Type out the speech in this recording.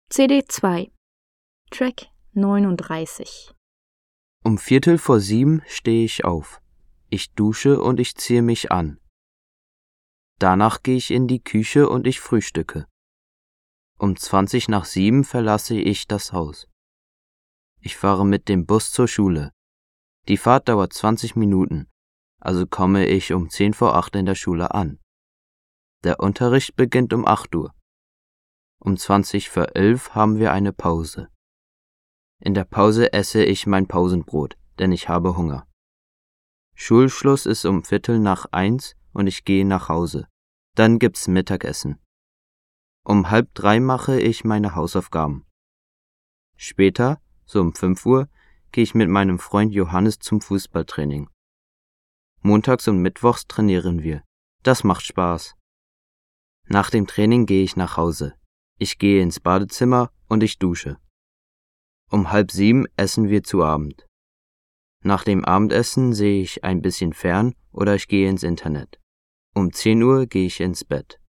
CD 2, Track 39. Um 6:15 stehe ich auf. Ich dusche und ich ziehe mich an. Danach gehe ich in die Küche und ich frühstücke. Um 6:20 verlasse ich das Haus. Ich fahre mit dem Bus zur Schule. Die Fahrt dauert 20 Minuten, also komme ich um 7:50 in der Schule an. Der Unterricht beginnt um 8 Uhr. Um 11:20 haben wir eine Pause. In der Pause esse ich mein Pausenbrot, denn ich habe Hunger. Schulschluss ist um 1:15 und ich gehe nach Hause. Dann gibt's Mittagessen. Um 2:30 mache ich meine Hausaufgaben. Später, so um 5 Uhr, gehe ich mit meinem Freund Johannes zum Fußballtraining. Montags und mittwochs trainieren wir. Das macht Spaß. Nach dem Training gehe ich nach Hause. Ich gehe ins Badezimmer und ich dusche. Um 6:30 essen wir zu Abend. Nach dem Abendessen sehe ich ein bisschen fern oder ich gehe ins Internet. Um 10 Uhr gehe ich ins Bett.